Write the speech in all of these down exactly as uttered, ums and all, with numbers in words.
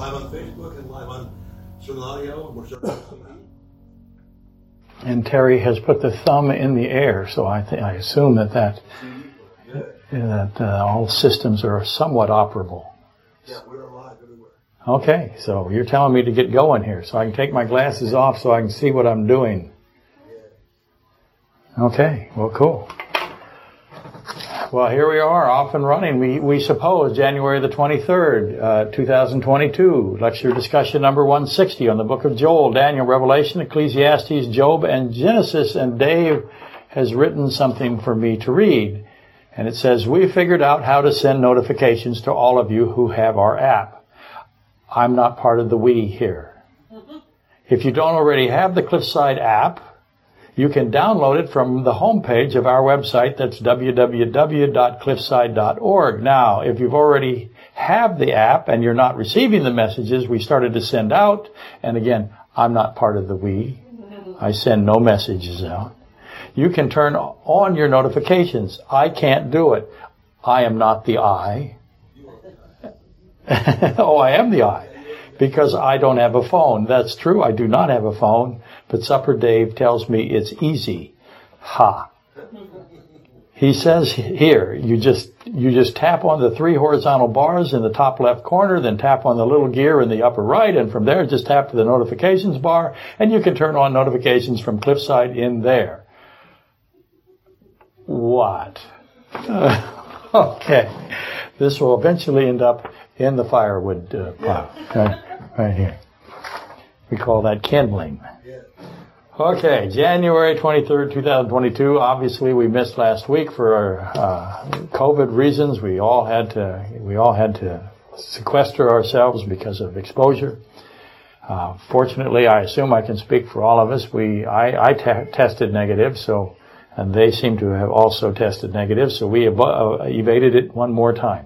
live on Facebook and live on Certain Audio. We're Certain T V. And Terry has put the thumb in the air, so I th- I assume that that, that uh, all systems are somewhat operable. Yeah, we're live everywhere. Okay, so you're telling me to get going here, so I can take my glasses off so I can see what I'm doing. Okay, well, cool. Well, here we are, off and running. We we suppose January the twenty-third, uh, two thousand twenty-two. Lecture discussion number one sixty on the book of Joel, Daniel, Revelation, Ecclesiastes, Job, and Genesis. And Dave has written something for me to read. And it says, we figured out how to send notifications to all of you who have our app. I'm not part of the we here. If you don't already have the Cliffside app, you can download it from the homepage of our website. That's w w w dot cliffside dot org. Now, if you've already have the app and you're not receiving the messages we started to send out, and again, I'm not part of the we. I send no messages out. You can turn on your notifications. I can't do it. I am not the I. Oh, I am the I. Because I don't have a phone. That's true. I do not have a phone. But Supper Dave tells me it's easy. Ha. He says here, you just, you just tap on the three horizontal bars in the top left corner, then tap on the little gear in the upper right, and from there just tap to the notifications bar, and you can turn on notifications from Cliffside in there. What? Uh, okay. This will eventually end up in the firewood uh, pile. Okay. Right here. We call that kindling. Okay, January twenty-third, two thousand twenty-two. Obviously, we missed last week for uh, COVID reasons. We all had to we all had to sequester ourselves because of exposure. Uh, fortunately, I assume I can speak for all of us. We I, I te- tested negative, so and they seem to have also tested negative, so we ev- uh, evaded it one more time.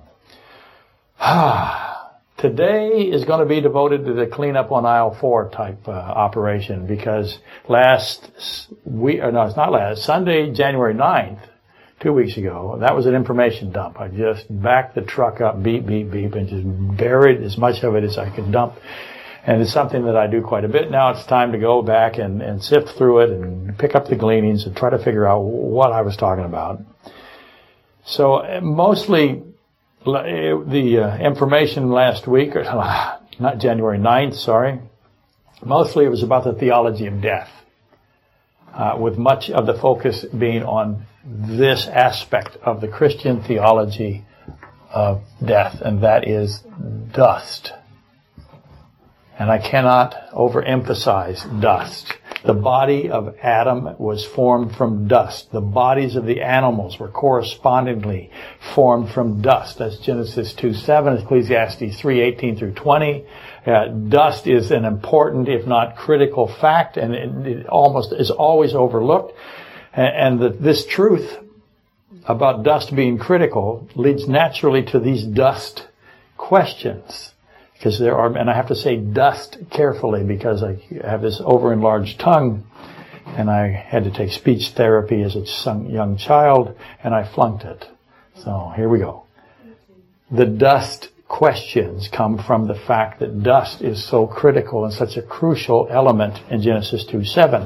Today is going to be devoted to the cleanup on aisle four type uh, operation, because last week, or no, it's not last, Sunday, January ninth, two weeks ago, that was an information dump. I just backed the truck up, beep, beep, beep, and just buried as much of it as I could dump. And it's something that I do quite a bit. Now it's time to go back and, and sift through it and pick up the gleanings and try to figure out what I was talking about. So mostly the uh, information last week, or not January ninth, sorry, mostly it was about the theology of death, uh, with much of the focus being on this aspect of the Christian theology of death, and that is dust. And I cannot overemphasize dust. The body of Adam was formed from dust. The bodies of the animals were correspondingly formed from dust. That's Genesis two seven, Ecclesiastes three eighteen through twenty. Uh, dust is an important, if not critical, fact, and it, it almost is always overlooked. And, and the, this truth about dust being critical leads naturally to these dust questions. Because there are, and I have to say dust carefully because I have this over-enlarged tongue, and I had to take speech therapy as a young child, and I flunked it. So here we go. The dust questions come from the fact that dust is so critical and such a crucial element in Genesis two seven.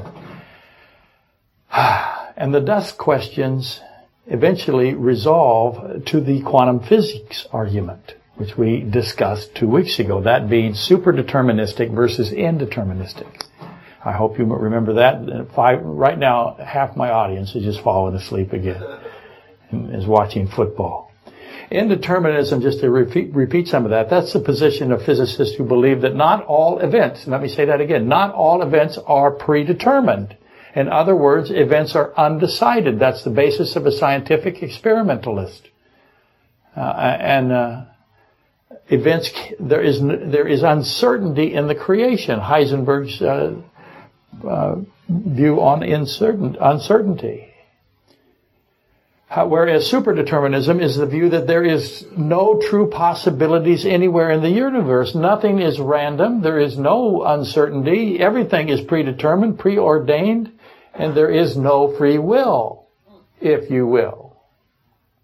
And the dust questions eventually resolve to the quantum physics argument, which we discussed two weeks ago, that being superdeterministic versus indeterministic. I hope you remember that. Five, right now, half my audience is just falling asleep again and is watching football. Indeterminism, just to repeat, repeat some of that, that's the position of physicists who believe that not all events, let me say that again, not all events are predetermined. In other words, events are undecided. That's the basis of a scientific experimentalist. Uh, and, uh, Events, there is there is uncertainty in the creation. Heisenberg's uh, uh, view on uncertain, uncertainty. How, whereas superdeterminism is the view that there is no true possibilities anywhere in the universe. Nothing is random. There is no uncertainty. Everything is predetermined, preordained, and there is no free will, if you will.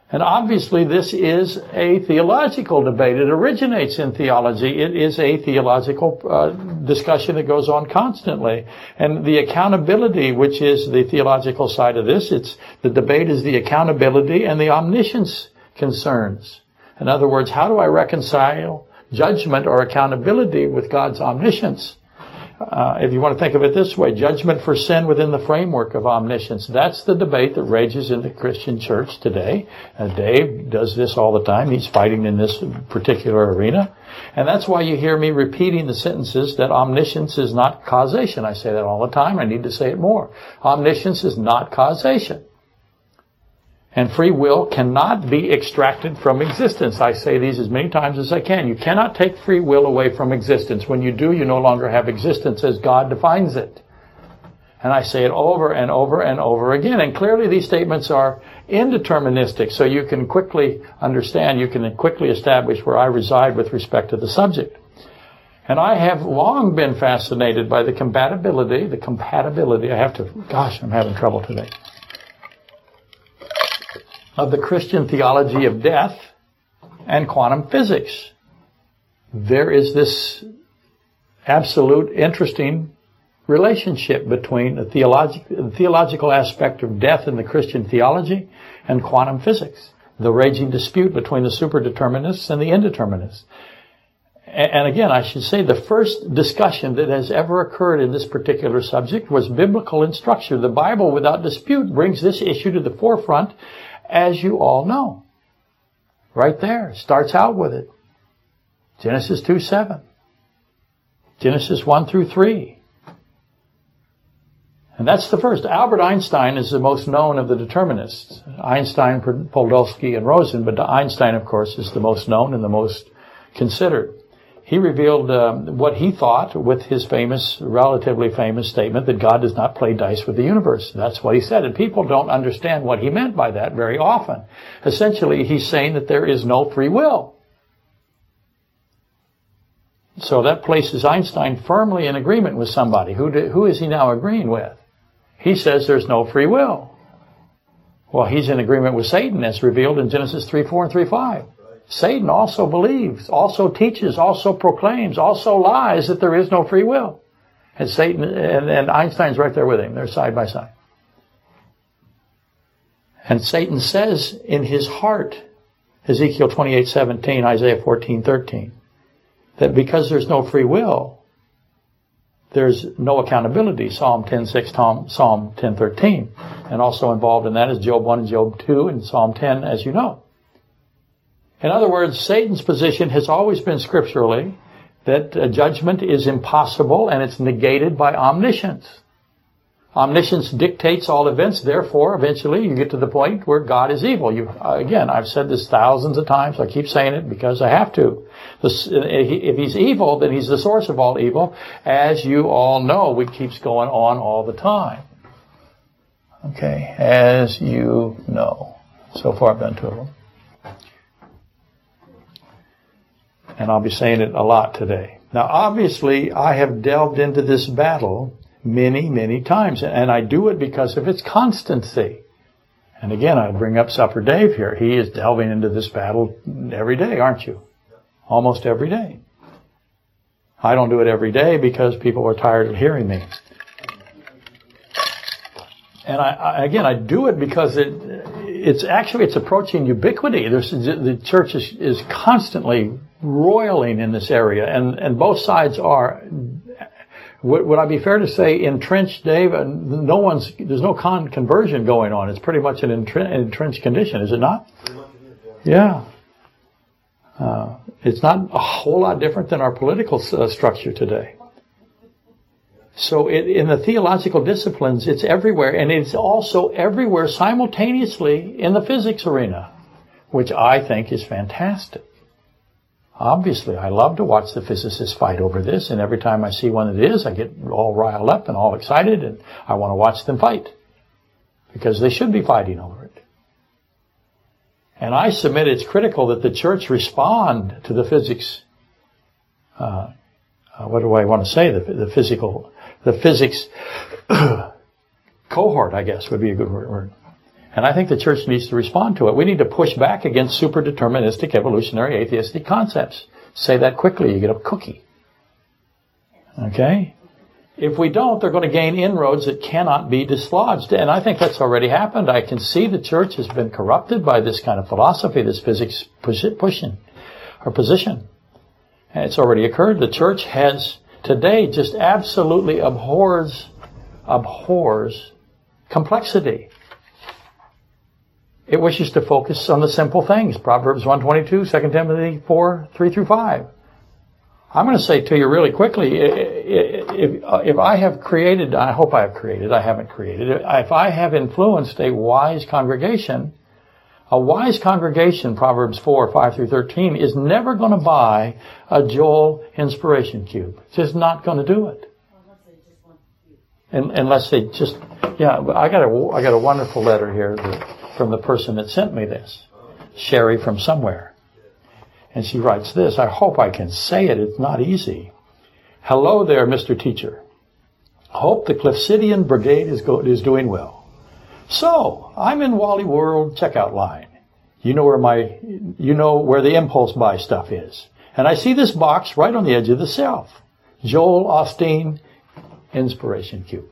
And obviously this is a theological debate. It originates in theology. It is a theological uh, discussion that goes on constantly. And the accountability, which is the theological side of this, it's the debate is the accountability and the omniscience concerns. In other words, how do I reconcile judgment or accountability with God's omniscience? Uh, if you want to think of it this way, judgment for sin within the framework of omniscience. That's the debate that rages in the Christian church today. Uh, Dave does this all the time. He's fighting in this particular arena. And that's why you hear me repeating the sentences that omniscience is not causation. I say that all the time. I need to say it more. Omniscience is not causation. And free will cannot be extracted from existence. I say these as many times as I can. You cannot take free will away from existence. When you do, you no longer have existence as God defines it. And I say it over and over and over again. And clearly these statements are indeterministic, so you can quickly understand, you can quickly establish where I reside with respect to the subject. And I have long been fascinated by the compatibility, the compatibility, I have to, gosh, I'm having trouble today, of the Christian theology of death and quantum physics. There is this absolute interesting relationship between the, theologic, the theological aspect of death in the Christian theology and quantum physics, the raging dispute between the superdeterminists and the indeterminists. And again, I should say the first discussion that has ever occurred in this particular subject was biblical in structure. The Bible, without dispute, brings this issue to the forefront, as you all know. Right there. Starts out with it. Genesis two seven. Genesis one through three. And that's the first. Albert Einstein is the most known of the determinists. Einstein, Podolsky, and Rosen, but Einstein, of course, is the most known and the most considered. He revealed um, what he thought with his famous, relatively famous statement that God does not play dice with the universe. That's what he said. And people don't understand what he meant by that very often. Essentially, he's saying that there is no free will. So that places Einstein firmly in agreement with somebody. Who, do, who is he now agreeing with? He says there's no free will. Well, he's in agreement with Satan as revealed in Genesis three four and three five. Satan also believes, also teaches, also proclaims, also lies that there is no free will. And Satan and, and Einstein's right there with him. They're side by side. And Satan says in his heart, Ezekiel twenty-eight seventeen, Isaiah fourteen thirteen, that because there's no free will, there's no accountability. Psalm ten six, Psalm ten thirteen. And also involved in that is Job one and Job two and Psalm ten, as you know. In other words, Satan's position has always been scripturally that uh, judgment is impossible and it's negated by omniscience. Omniscience dictates all events, therefore, eventually you get to the point where God is evil. You, uh, again, I've said this thousands of times. I keep saying it because I have to. This, if he's evil, then he's the source of all evil. As you all know, it keeps going on all the time. Okay, as you know. So far I've done two of them. And I'll be saying it a lot today. Now, obviously, I have delved into this battle many, many times. And I do it because of its constancy. And again, I bring up Supper Dave here. He is delving into this battle every day, aren't you? Almost every day. I don't do it every day because people are tired of hearing me. And I, I again, I do it because it, it's actually, it's approaching ubiquity. There's, the church is, is constantly roiling in this area, and, and both sides are, would, would I be fair to say, entrenched, Dave? No one's, there's no con- conversion going on. It's pretty much an entre- entrenched condition, is it not? Yeah. Uh, it's not a whole lot different than our political uh, structure today. So it, in the theological disciplines, it's everywhere, and it's also everywhere simultaneously in the physics arena, which I think is fantastic. Obviously, I love to watch the physicists fight over this, and every time I see one that is, I get all riled up and all excited, and I want to watch them fight, because they should be fighting over it. And I submit it's critical that the church respond to the physics, uh, uh, what do I want to say, the, the physical, the physics cohort, I guess, would be a good word. And I think the church needs to respond to it. We need to push back against superdeterministic, evolutionary, atheistic concepts. Say that quickly, you get a cookie. Okay? If we don't, they're going to gain inroads that cannot be dislodged. And I think that's already happened. I can see the church has been corrupted by this kind of philosophy, this physics pushing, or position. And it's already occurred. The church has today just absolutely abhors, abhors complexity. It wishes to focus on the simple things. Proverbs one twenty-two, Second Timothy four, three through five. I'm going to say to you really quickly, if, if I have created, I hope I have created, I haven't created, if I have influenced a wise congregation, a wise congregation, Proverbs four, five through thirteen, is never going to buy a Joel inspiration cube. It's just not going to do it. Unless they just, yeah, I got a, I got a wonderful letter here that, from the person that sent me this, Sherry from somewhere. And she writes this, I hope I can say it, it's not easy. Hello there, Mister Teacher. Hope the Cliffsidian Brigade is, go, is doing well. So, I'm in Wally World checkout line. You know where my, you know where the impulse buy stuff is. And I see this box right on the edge of the shelf. Joel Osteen Inspiration Cube.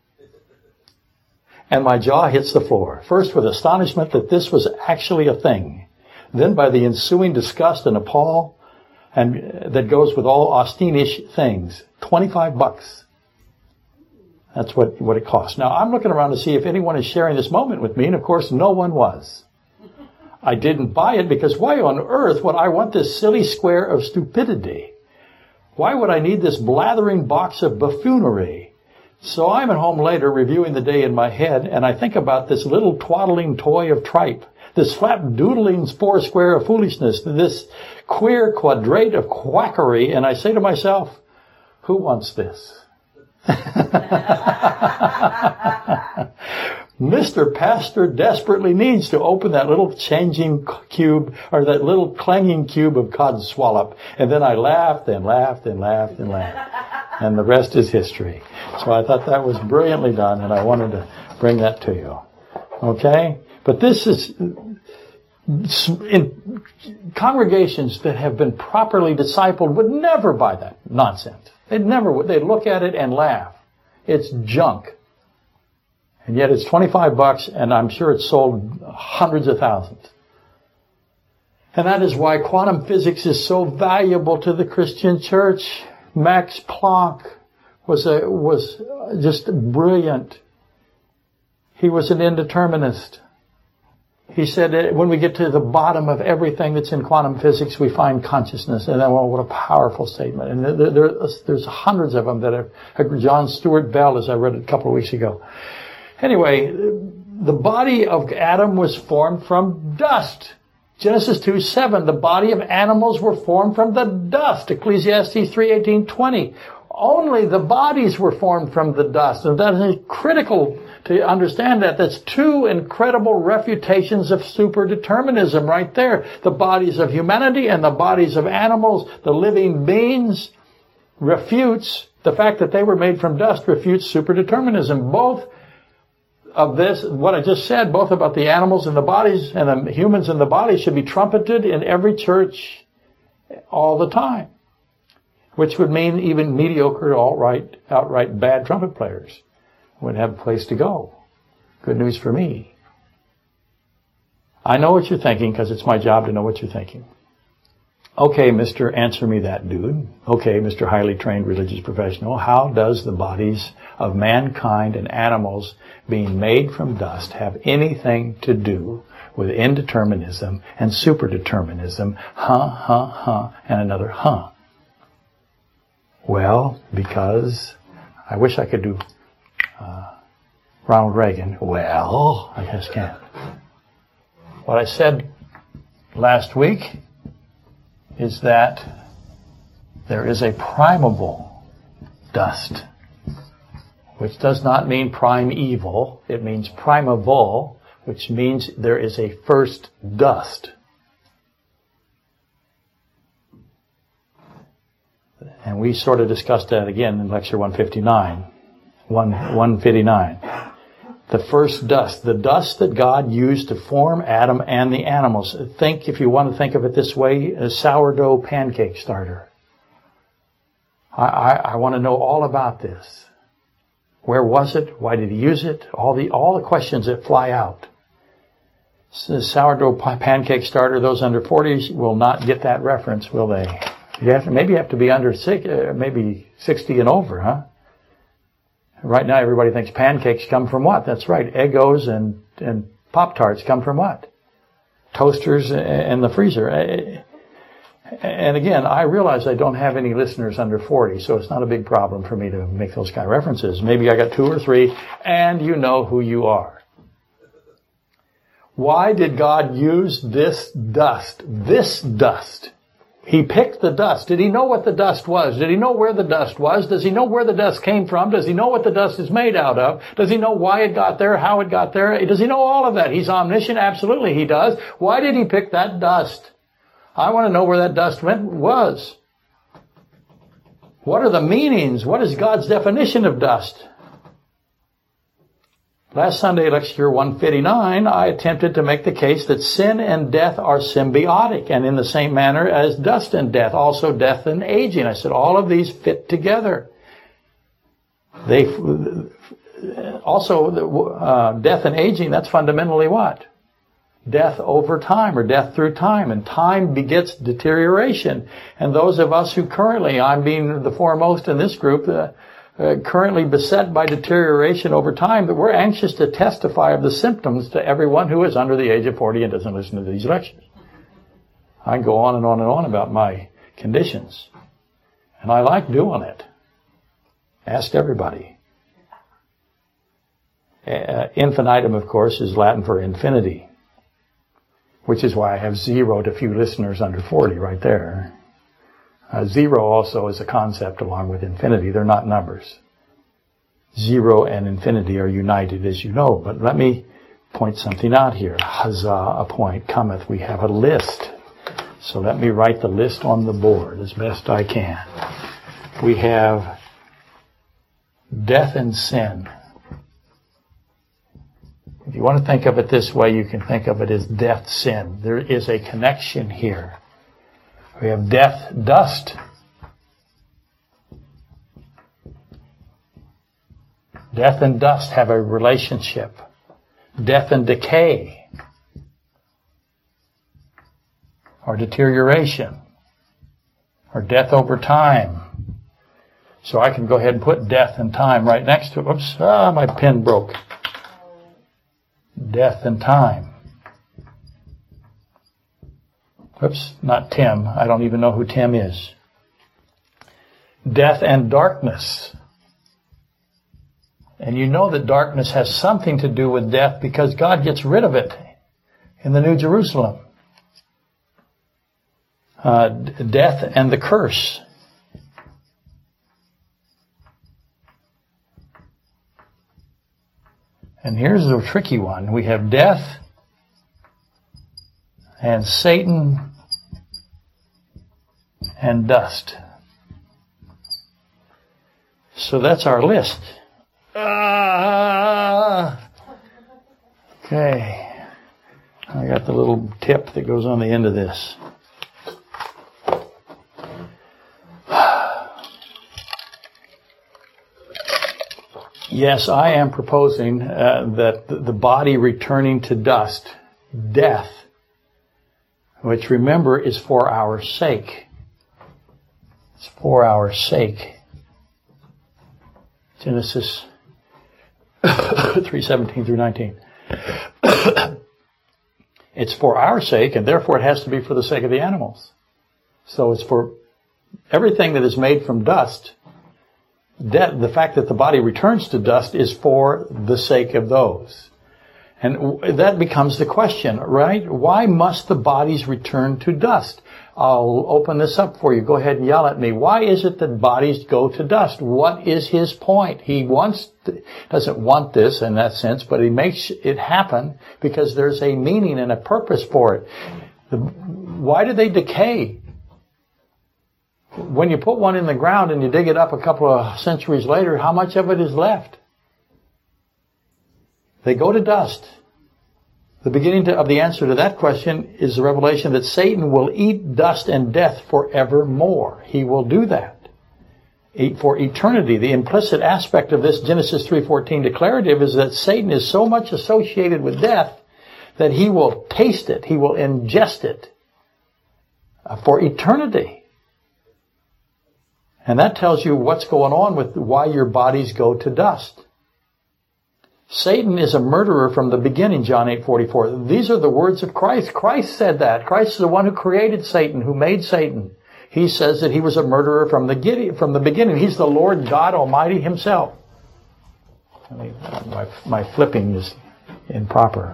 And my jaw hits the floor. First with astonishment that this was actually a thing. Then by the ensuing disgust and appall and that goes with all Austin-ish things. twenty-five bucks. That's what, what it costs. Now, I'm looking around to see if anyone is sharing this moment with me, and of course, no one was. I didn't buy it because why on earth would I want this silly square of stupidity? Why would I need this blathering box of buffoonery? So I'm at home later reviewing the day in my head, and I think about this little twaddling toy of tripe. This flap-doodling four square of foolishness, this queer quadrate of quackery, and I say to myself, who wants this? Mister Pastor desperately needs to open that little changing cube, or that little clanging cube of codswallop. And then I laughed and laughed and laughed and laughed. And the rest is history. So I thought that was brilliantly done, and I wanted to bring that to you. Okay? But this is, in congregations that have been properly discipled would never buy that nonsense. They'd never would. They'd look at it and laugh. It's junk. And yet it's twenty-five bucks, and I'm sure it's sold hundreds of thousands. And that is why quantum physics is so valuable to the Christian church. Max Planck was a, was just brilliant. He was an indeterminist. He said that when we get to the bottom of everything that's in quantum physics, we find consciousness. And oh, what a powerful statement. And there, there, there's hundreds of them that are, John Stuart Bell, as I read it a couple of weeks ago. Anyway, the body of Adam was formed from dust. Genesis two seven, the body of animals were formed from the dust. Ecclesiastes three eighteen twenty. Only the bodies were formed from the dust. And that is critical to understand that. That's two incredible refutations of superdeterminism right there. The bodies of humanity and the bodies of animals, the living beings, refutes the fact that they were made from dust, refutes superdeterminism. Both of this, what I just said, both about the animals and the bodies and the humans and the bodies should be trumpeted in every church all the time. Which would mean even mediocre, outright, outright bad trumpet players would have a place to go. Good news for me. I know what you're thinking because it's my job to know what you're thinking. Okay, Mister Answer Me That Dude. Okay, Mister Highly Trained Religious Professional. How does the bodies of mankind and animals being made from dust have anything to do with indeterminism and superdeterminism? Huh, huh, huh, and another huh. Well, because I wish I could do uh, Ronald Reagan. Well, I just can't. What I said last week is that there is a primable dust, which does not mean primeval. It means primeval, which means there is a first dust. And we sort of discussed that again in lecture one fifty-nine, one fifty-nine. The first dust, the dust that God used to form Adam and the animals. Think, if you want to think of it this way, a sourdough pancake starter. I, I, I want to know all about this. Where was it? Why did he use it? All the all the questions that fly out. So sourdough pancake starter, those under forty will not get that reference, will they? You have to, maybe you have to be under six, uh, maybe sixty and over, huh? Right now everybody thinks pancakes come from what? That's right. Eggos and, and Pop-Tarts come from what? Toasters and the freezer. And again, I realize I don't have any listeners under forty, so it's not a big problem for me to make those kind of references. Maybe I got two or three, and you know who you are. Why did God use this dust? This dust. He picked the dust. Did he know what the dust was? Did he know where the dust was? Does he know where the dust came from? Does he know what the dust is made out of? Does he know why it got there, how it got there? Does he know all of that? He's omniscient? Absolutely he does. Why did he pick that dust? I want to know where that dust went, was. What are the meanings? What is God's definition of dust? Last Sunday, lecture one fifty-nine, I attempted to make the case that sin and death are symbiotic, and in the same manner as dust and death, also death and aging. I said all of these fit together. They also uh, death and aging. That's fundamentally what? Death over time, or death through time, and time begets deterioration. And those of us who currently, I'm being the foremost in this group. Uh, Uh, currently beset by deterioration over time, that we're anxious to testify of the symptoms to everyone who is under the age of forty and doesn't listen to these lectures. I can go on and on and on about my conditions. And I like doing it. Ask everybody. Uh, infinitum, of course, is Latin for infinity, which is why I have zeroed a few listeners under forty right there. Uh, zero also is a concept along with infinity. They're not numbers. Zero and infinity are united, as you know. But let me point something out here. Huzzah, a point cometh. We have a list. So let me write the list on the board as best I can. We have death and sin. If you want to think of it this way, you can think of it as death, sin. There is a connection here. We have death, dust. Death and dust have a relationship. Death and decay, or deterioration, or death over time. So I can go ahead and put death and time right next to it. Oops, ah, my pen broke. Death and time. Oops, not Tim. I don't even know who Tim is. Death and darkness. And you know that darkness has something to do with death because God gets rid of it in the New Jerusalem. Uh, death and the curse. And here's the tricky one. We have death and Satan and dust. So that's our list. Ah, okay. I got the little tip that goes on the end of this. Yes, I am proposing uh, that the body returning to dust, death, which remember is for our sake. It's for our sake. Genesis three seventeen through nineteen. It's for our sake, and therefore it has to be for the sake of the animals. So it's for everything that is made from dust. That, the fact that the body returns to dust is for the sake of those. And that becomes the question, right? Why must the bodies return to dust? I'll open this up for you. Go ahead and yell at me. Why is it that bodies go to dust? What is his point? He wants, to, doesn't want this in that sense, but he makes it happen because there's a meaning and a purpose for it. The, why do they decay? When you put one in the ground and you dig it up a couple of centuries later, how much of it is left? They go to dust. The beginning to, of the answer to that question is the revelation that Satan will eat dust and death forevermore. He will do that. For eternity. The implicit aspect of this Genesis three fourteen declarative is that Satan is so much associated with death that he will taste it, he will ingest it for eternity. And that tells you what's going on with why your bodies go to dust. Satan is a murderer from the beginning, John eight forty-four. These are the words of Christ. Christ said that. Christ is the one who created Satan, who made Satan. He says that he was a murderer from the from the beginning. He's the Lord God Almighty himself. I mean, my, my flipping is improper.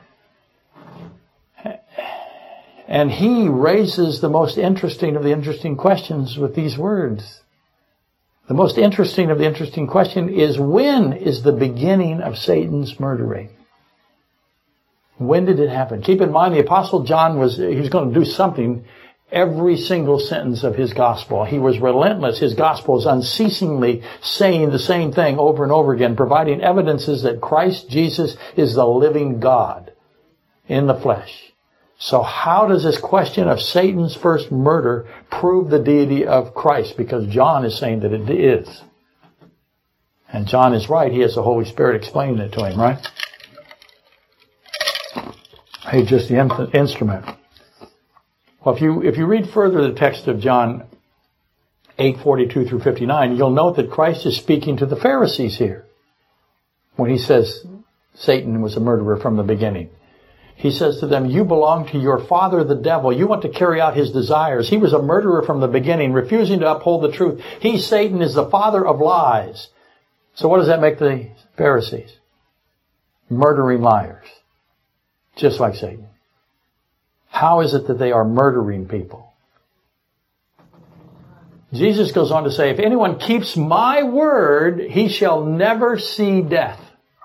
And he raises the most interesting of the interesting questions with these words. The most interesting of the interesting question is, when is the beginning of Satan's murdering? When did it happen? Keep in mind, the Apostle John was, he was going to do something every single sentence of his gospel. He was relentless. His gospel is unceasingly saying the same thing over and over again, providing evidences that Christ Jesus is the living God in the flesh. So how does this question of Satan's first murder prove the deity of Christ? Because John is saying that it is. And John is right. He has the Holy Spirit explaining it to him, right? He's just the in- instrument. Well, if you if you read further the text of John eight forty-two through fifty-nine, you'll note that Christ is speaking to the Pharisees here when he says Satan was a murderer from the beginning. He says to them, you belong to your father the devil. You want to carry out his desires. He was a murderer from the beginning, refusing to uphold the truth. He, Satan, is the father of lies. So what does that make the Pharisees? Murdering liars. Just like Satan. How is it that they are murdering people? Jesus goes on to say, if anyone keeps my word, he shall never see death.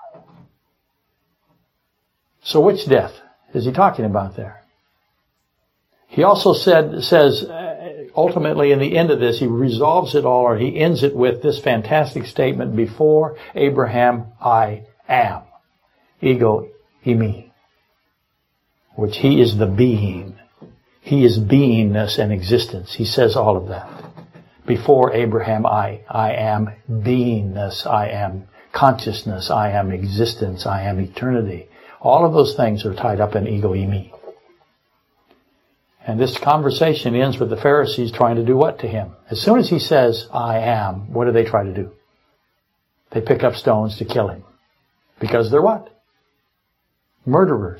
So which death is he talking about there? He also said, says, ultimately in the end of this, he resolves it all, or he ends it with this fantastic statement, before Abraham, I am. Ego, eimi. Which he is the being. He is beingness and existence. He says all of that. Before Abraham, I, I am beingness. I am consciousness. I am existence. I am eternity. All of those things are tied up in ego, eimi. And this conversation ends with the Pharisees trying to do what to him? As soon as he says, I am, what do they try to do? They pick up stones to kill him. Because they're what? Murderers.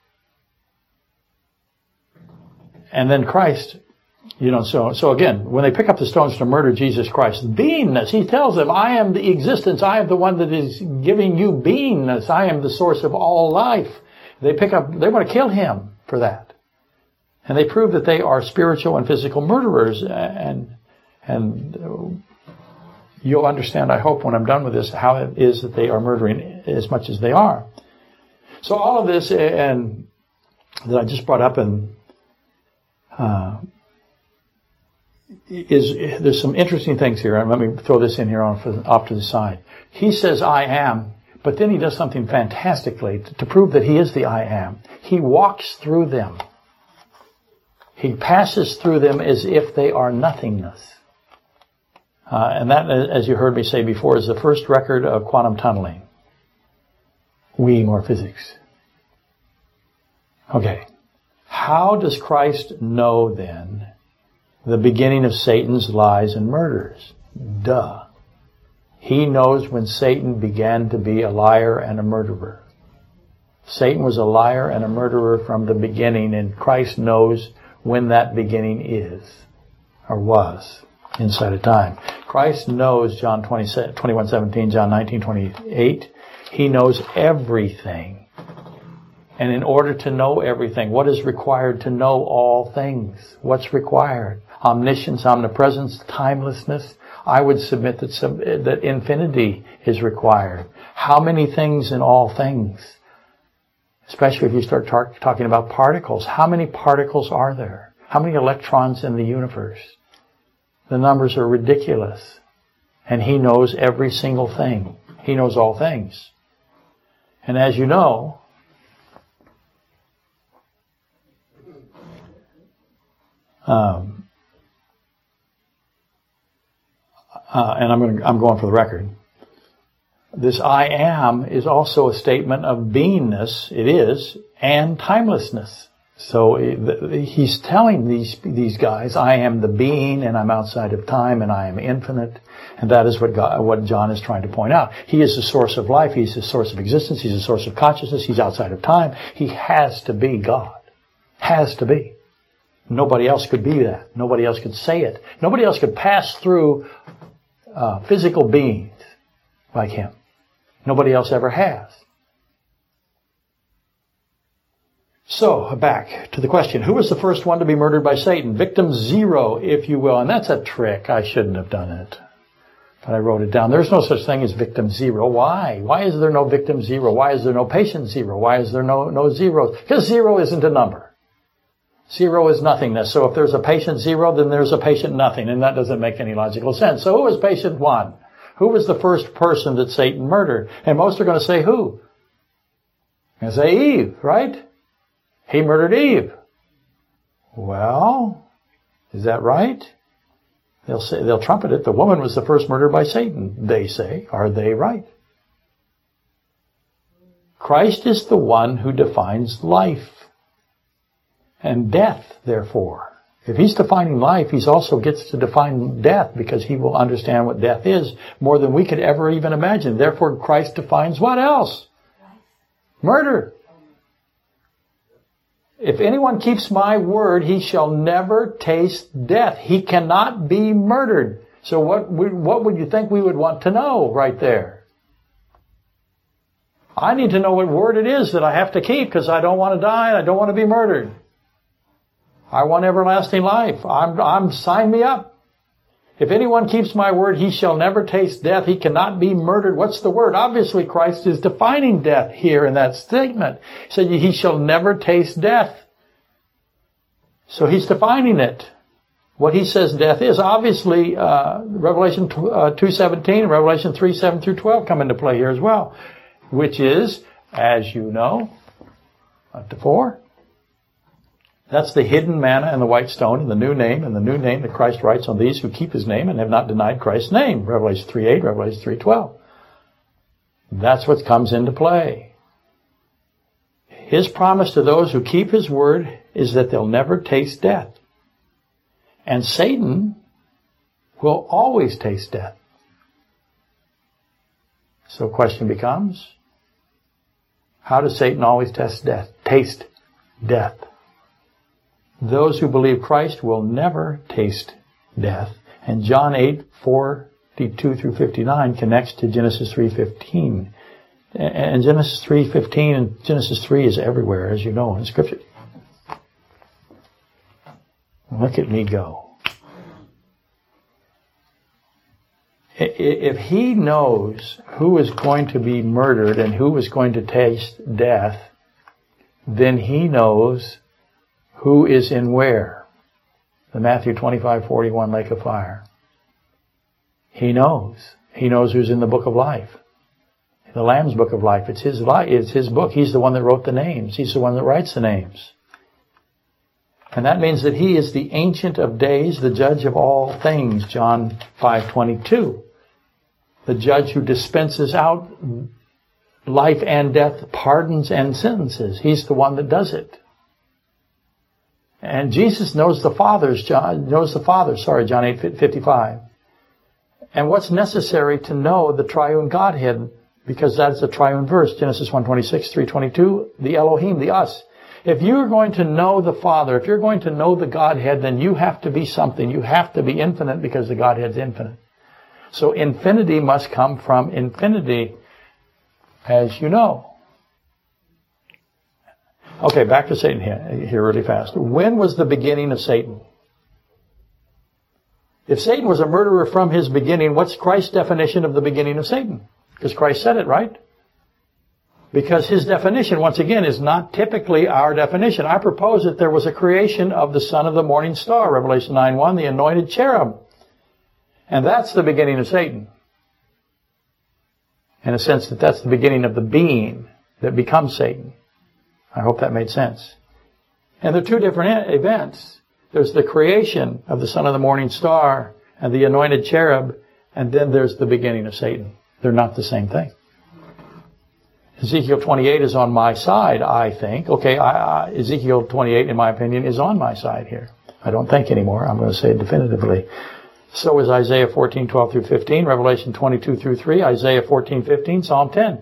And then Christ, you know, so, so again, when they pick up the stones to murder Jesus Christ, beingness, he tells them, I am the existence, I am the one that is giving you beingness, I am the source of all life. They pick up, they want to kill him for that. And they prove that they are spiritual and physical murderers, and, and you'll understand, I hope, when I'm done with this, how it is that they are murdering as much as they are. So all of this, and that I just brought up, and uh, is there's some interesting things here, and let me throw this in here off, off to the side. He says, I am, but then he does something fantastically to, to prove that he is the I am. He walks through them. He passes through them as if they are nothingness. Uh, and that, as you heard me say before, is the first record of quantum tunneling. We more physics. Okay. How does Christ know then the beginning of Satan's lies and murders? Duh. He knows when Satan began to be a liar and a murderer. Satan was a liar and a murderer from the beginning, and Christ knows when that beginning is, or was, inside of time. Christ knows John twenty-one seventeen, John nineteen twenty-eight. He knows everything. And in order to know everything, what is required to know all things? What's required? Omniscience, omnipresence, timelessness. I would submit that, sub, that infinity is required. How many things in all things? Especially if you start tar- talking about particles. How many particles are there? How many electrons in the universe? The numbers are ridiculous. And he knows every single thing. He knows all things. And as you know, um, uh, and I'm going, I'm going for the record. This I am is also a statement of beingness. It is, and timelessness. So he's telling these these guys, I am the being, and I'm outside of time, and I am infinite, and that is what God, what John is trying to point out. He is the source of life. He's the source of existence. He's the source of consciousness. He's outside of time. He has to be God. Has to be. Nobody else could be that. Nobody else could say it. Nobody else could pass through uh, physical beings like him. Nobody else ever has. So, back to the question. Who was the first one to be murdered by Satan? Victim zero, if you will. And that's a trick. I shouldn't have done it. But I wrote it down. There's no such thing as victim zero. Why? Why is there no victim zero? Why is there no patient zero? Why is there no, no zeros? Because zero isn't a number. Zero is nothingness. So if there's a patient zero, then there's a patient nothing. And that doesn't make any logical sense. So who was patient one? Who was the first person that Satan murdered? And most are going to say who? They're going to say Eve, right? He murdered Eve. Well, is that right? They'll say, they'll trumpet it. The woman was the first murdered by Satan, they say. Are they right? Christ is the one who defines life and death, therefore. If he's defining life, he also gets to define death because he will understand what death is more than we could ever even imagine. Therefore, Christ defines what else? Murder. If anyone keeps my word, he shall never taste death. He cannot be murdered. So what what would you think we would want to know right there? I need to know what word it is that I have to keep because I don't want to die and I don't want to be murdered. I want everlasting life. I'm, I'm, sign me up. If anyone keeps my word, he shall never taste death. He cannot be murdered. What's the word? Obviously, Christ is defining death here in that statement. He said, he shall never taste death. So he's defining it. What he says death is. Obviously, uh, Revelation two seventeen and Revelation three, seven through twelve come into play here as well. Which is, as you know, up to four. That's the hidden manna and the white stone and the new name and the new name that Christ writes on these who keep his name and have not denied Christ's name. Revelation three eight, Revelation three twelve. That's what comes into play. His promise to those who keep his word is that they'll never taste death. And Satan will always taste death. So the question becomes, how does Satan always taste death? Taste death. Those who believe Christ will never taste death. And John eight, forty-two through fifty-nine connects to Genesis three fifteen. And Genesis three fifteen and Genesis three is everywhere, as you know, in Scripture. Look at me go. If he knows who is going to be murdered and who is going to taste death, then he knows who is in where? The Matthew twenty-five forty-one lake of fire. He knows. He knows who's in the book of life. The Lamb's book of life. It's his life. It's his book. He's the one that wrote the names. He's the one that writes the names. And that means that he is the Ancient of Days, the judge of all things, John five twenty-two. The judge who dispenses out life and death, pardons and sentences. He's the one that does it. And Jesus knows the Father's, John, knows the Father, sorry, John eight fifty-five. And what's necessary to know the triune Godhead, because that's a triune verse, Genesis one twenty-six, three twenty-two, the Elohim, the us. If you're going to know the Father, if you're going to know the Godhead, then you have to be something. You have to be infinite because the Godhead's infinite. So infinity must come from infinity, as you know. Okay, back to Satan here, here really fast. When was the beginning of Satan? If Satan was a murderer from his beginning, what's Christ's definition of the beginning of Satan? Because Christ said it, right? Because his definition, once again, is not typically our definition. I propose that there was a creation of the son of the morning star, Revelation nine one, the anointed cherub. And that's the beginning of Satan. In a sense that that's the beginning of the being. that becomes Satan. I hope that made sense. And they're two different events. There's the creation of the son of the morning star and the anointed cherub, and then there's the beginning of Satan. They're not the same thing. Ezekiel twenty-eight is on my side, I think. Okay, I, I, Ezekiel twenty-eight, in my opinion, is on my side here. I don't think anymore. I'm going to say it definitively. So is Isaiah fourteen, twelve through fifteen, Revelation twenty-two through three, Isaiah fourteen, fifteen, Psalm ten.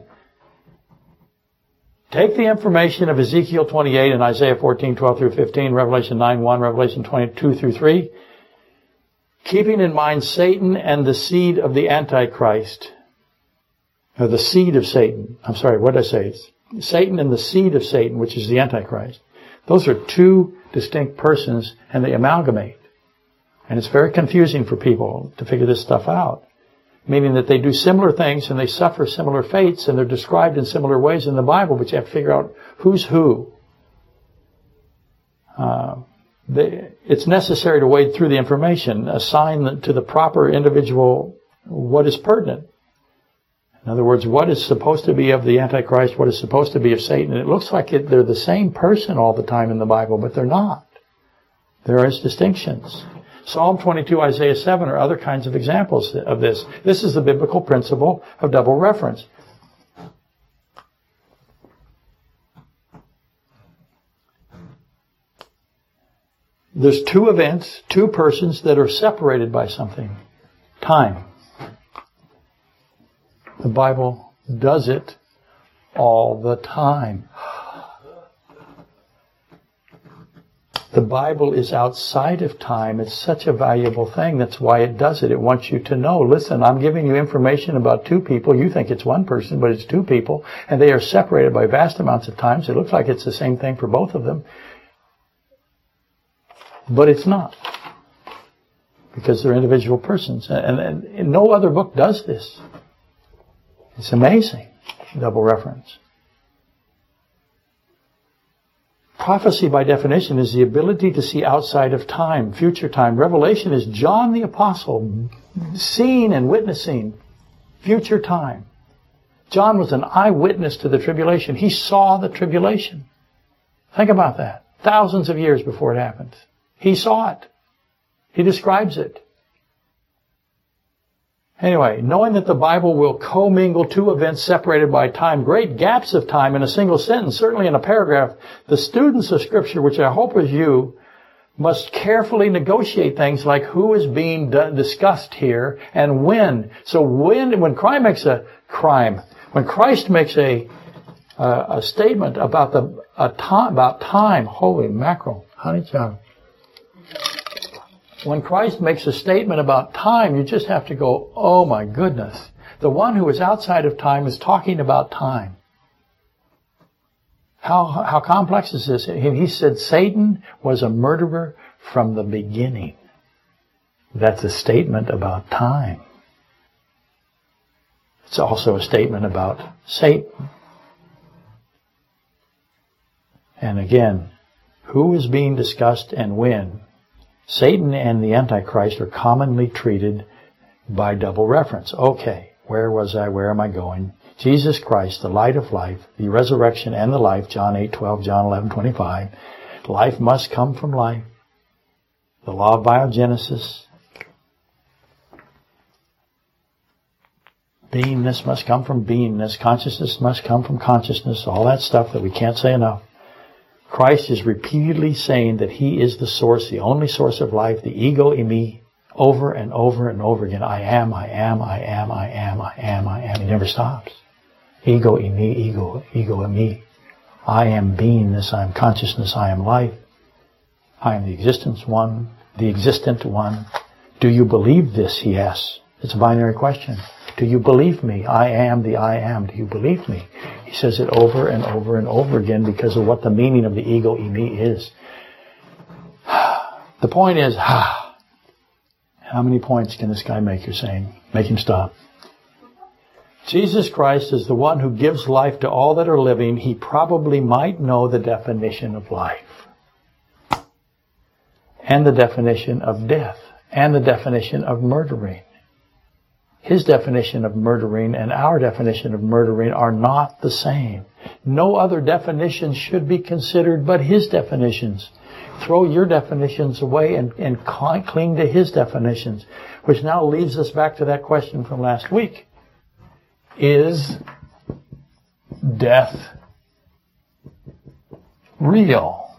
Take the information of Ezekiel twenty-eight and Isaiah fourteen, twelve through fifteen, Revelation nine, one, Revelation twenty-two through three, keeping in mind Satan and the seed of the Antichrist, or the seed of Satan. I'm sorry, what did I say? It's Satan and the seed of Satan, which is the Antichrist. Those are two distinct persons, and they amalgamate. And it's very confusing for people to figure this stuff out. Meaning that they do similar things and they suffer similar fates and they're described in similar ways in the Bible, but you have to figure out who's who. Uh, they, it's necessary to wade through the information, assign to the proper individual what is pertinent. In other words, what is supposed to be of the Antichrist, what is supposed to be of Satan. It looks like it, they're the same person all the time in the Bible, but they're not. There is distinctions. Psalm twenty-two, Isaiah seven are other kinds of examples of this. This is the biblical principle of double reference. There's two events, two persons that are separated by something. Time. The Bible does it all the time. The Bible is outside of time. It's such a valuable thing. That's why it does it. It wants you to know, listen, I'm giving you information about two people. You think it's one person, but it's two people. And they are separated by vast amounts of time. So it looks like it's the same thing for both of them. But it's not. Because they're individual persons. And, and, and no other book does this. It's amazing. Double reference. Prophecy, by definition, is the ability to see outside of time, future time. Revelation is John the Apostle seeing and witnessing future time. John was an eyewitness to the tribulation. He saw the tribulation. Think about that. Thousands of years before it happened. He saw it. He describes it. Anyway, knowing that the Bible will commingle two events separated by time, great gaps of time in a single sentence, certainly in a paragraph, the students of Scripture, which I hope is you, must carefully negotiate things like who is being discussed here and when. So when, when crime makes a crime, when Christ makes a a, a statement about the a time about time, holy mackerel, honey child. When Christ makes a statement about time, you just have to go, oh my goodness. The one who is outside of time is talking about time. How, how complex is this? He said Satan was a murderer from the beginning. That's a statement about time. It's also a statement about Satan. And again, who is being discussed and when? Satan and the Antichrist are commonly treated by double reference. Okay, where was I? Where am I going? Jesus Christ, the light of life, the resurrection and the life, John eight twelve, John eleven twenty-five. Life must come from life. The law of biogenesis. Beingness must come from beingness. Consciousness must come from consciousness. All that stuff that we can't say enough. Christ is repeatedly saying that He is the source, the only source of life, the ego in me, over and over and over again. I am, I am, I am, I am, I am, I am. He never stops. Ego in me, ego, ego in me. I am beingness, I am consciousness, I am life. I am the existence one, the existent one. Do you believe this? He asks. It's a binary question. Do you believe me? I am the I am. Do you believe me? He says it over and over and over again because of what the meaning of the ego in me is. The point is, how many points can this guy make, you're saying? Make him stop. Jesus Christ is the one who gives life to all that are living. He probably might know the definition of life. And the definition of death. And the definition of murdering. His definition of murdering and our definition of murdering are not the same. No other definition should be considered but his definitions. Throw your definitions away and, and cling to his definitions, which now leads us back to that question from last week. Is death real?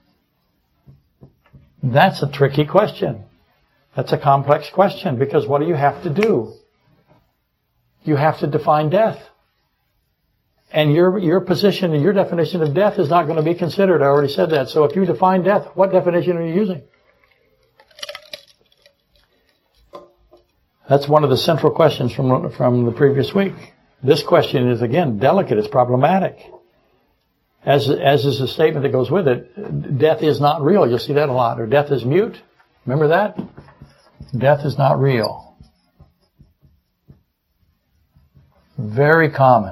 That's a tricky question. That's a complex question, because what do you have to do? You have to define death. And your your position and your definition of death is not going to be considered. I already said that. So if you define death, what definition are you using? That's one of the central questions from from the previous week. This question is, again, delicate. It's problematic. As as is the statement that goes with it, death is not real. You'll see that a lot. Or death is mute. Remember that? Death is not real. Very common.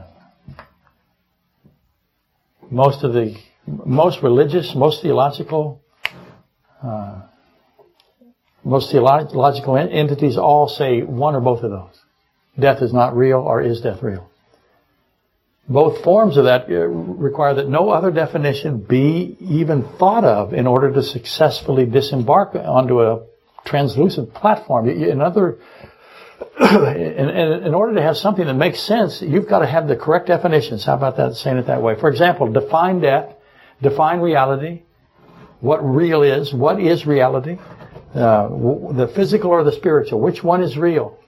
Most of the, most religious, most theological, uh, most theological entities all say one or both of those. Death is not real, or is death real? Both forms of that require that no other definition be even thought of in order to successfully disembark onto a translucent platform. In other, in, in, in order to have something that makes sense, you've got to have the correct definitions. How about that, saying it that way? For example, define death, define reality, what real is, what is reality, uh, the physical or the spiritual, which one is real?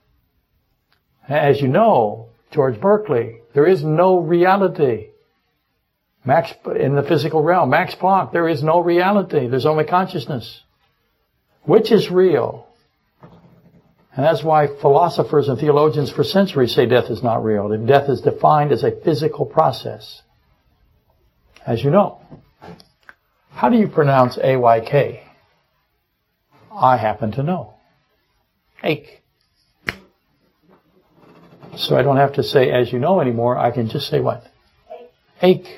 As you know, George Berkeley, there is no reality. Max, in the physical realm, Max Planck, there is no reality. There's only consciousness. Which is real? And that's why philosophers and theologians for centuries say death is not real. That death is defined as a physical process. As you know. How do you pronounce A Y K? I happen to know. Ache. So I don't have to say as you know anymore. I can just say what? Ache.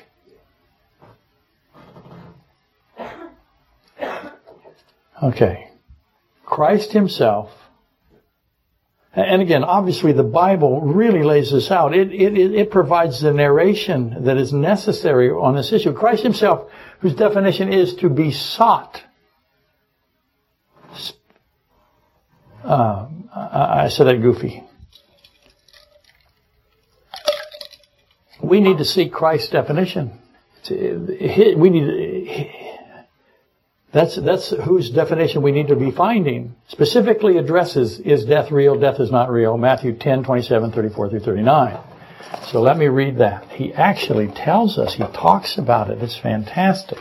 Okay. Christ himself. And again, obviously the Bible really lays this out. It, it, it provides the narration that is necessary on this issue. Christ himself, whose definition is to be sought. Uh, I said that goofy. We need to seek Christ's definition. We need That's, that's whose definition we need to be finding. Specifically addresses, is death real, death is not real, Matthew ten, twenty-seven, thirty-four through thirty-nine. So let me read that. He actually tells us, he talks about it. It's fantastic.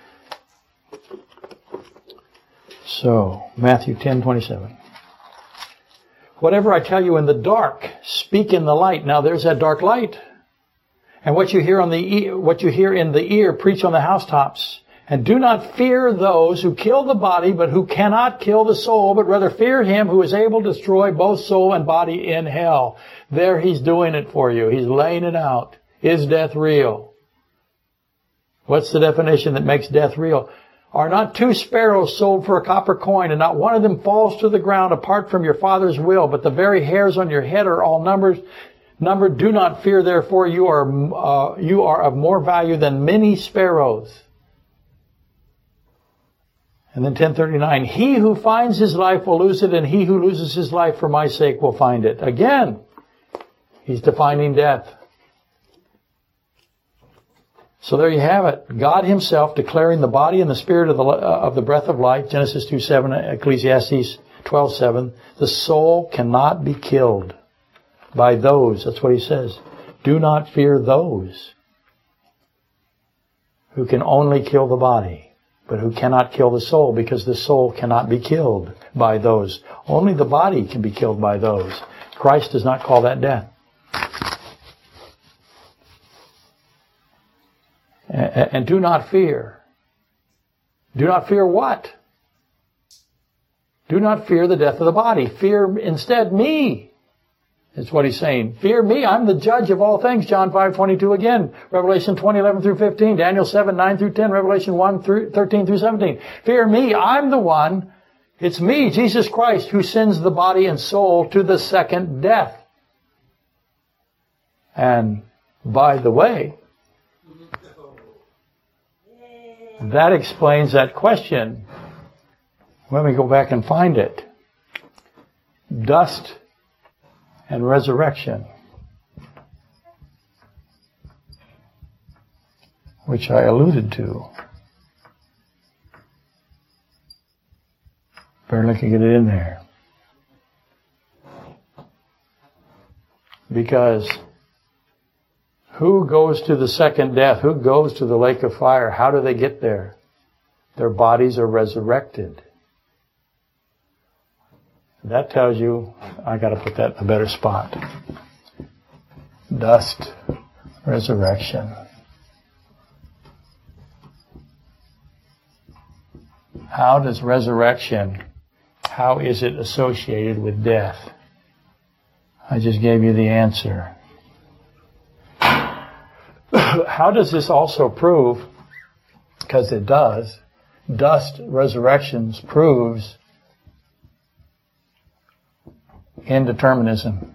So, Matthew ten, twenty-seven. Whatever I tell you in the dark, speak in the light. Now there's that dark light. And what you hear on the e- what you hear in the ear, preach on the housetops. And do not fear those who kill the body, but who cannot kill the soul, but rather fear him who is able to destroy both soul and body in hell. There he's doing it for you. He's laying it out. Is death real? What's the definition that makes death real? Are not two sparrows sold for a copper coin, and not one of them falls to the ground apart from your Father's will, but the very hairs on your head are all numbered. Numbered. Do not fear, therefore, you are uh, you are of more value than many sparrows. And then ten thirty-nine, he who finds his life will lose it, and he who loses his life for my sake will find it. Again, he's defining death. So there you have it. God himself declaring the body and the spirit of the, uh, of the breath of life, Genesis two seven, Ecclesiastes twelve seven. The soul cannot be killed by those. That's what he says. Do not fear those who can only kill the body, but who cannot kill the soul, because the soul cannot be killed by those. Only the body can be killed by those. Christ does not call that death. And do not fear. Do not fear what? Do not fear the death of the body. Fear instead me. That's what he's saying. Fear me. I'm the judge of all things. John five twenty-two again. Revelation twenty, eleven through fifteen. Daniel seven, nine through ten. Revelation one, thirteen through seventeen. Fear me. I'm the one It's me, Jesus Christ, who sends the body and soul to the second death. And by the way, that explains that question. When we go back and find it. Dust and resurrection. Which I alluded to. Barely can get it in there. Because who goes to the second death? Who goes to the lake of fire? How do they get there? Their bodies are resurrected. That tells you, I got to put that in a better spot. Dust, resurrection. How does resurrection, how is it associated with death? I just gave you the answer. How does this also prove, because it does, dust resurrections proves indeterminism.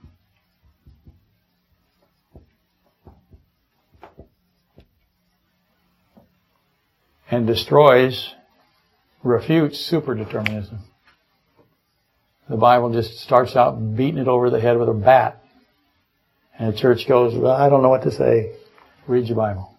And destroys, refutes superdeterminism. The Bible just starts out beating it over the head with a bat. And the church goes, well, I don't know what to say. Read your Bible.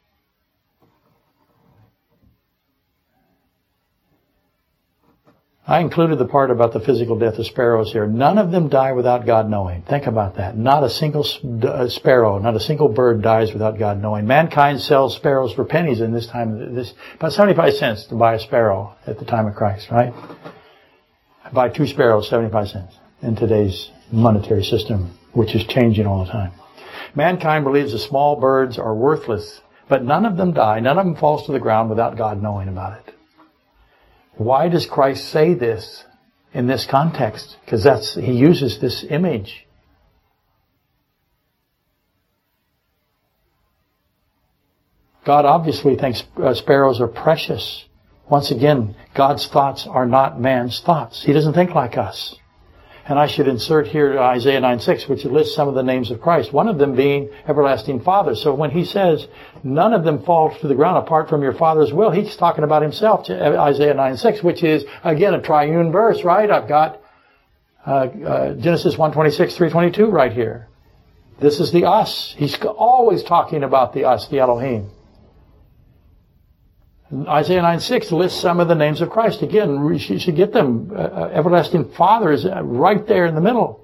I included the part about the physical death of sparrows here. None of them die without God knowing. Think about that. Not a single sparrow, not a single bird dies without God knowing. Mankind sells sparrows for pennies in this time. This about seventy-five cents to buy a sparrow at the time of Christ, right? I buy two sparrows, seventy-five cents in today's monetary system, which is changing all the time. Mankind believes the small birds are worthless, but none of them die. None of them falls to the ground without God knowing about it. Why does Christ say this in this context? Because that's, he uses this image. God obviously thinks uh, sparrows are precious. Once again, God's thoughts are not man's thoughts. He doesn't think like us. And I should insert here Isaiah nine six, which lists some of the names of Christ, one of them being Everlasting Father. So when he says, none of them fall to the ground apart from your Father's will, he's talking about himself, Isaiah nine six, which is, again, a triune verse, right? I've got uh, uh, Genesis one twenty-six, three twenty-two right here. This is the us. He's always talking about the us, the Elohim. Isaiah nine six lists some of the names of Christ. Again, you should get them. Uh, Everlasting Father is right there in the middle.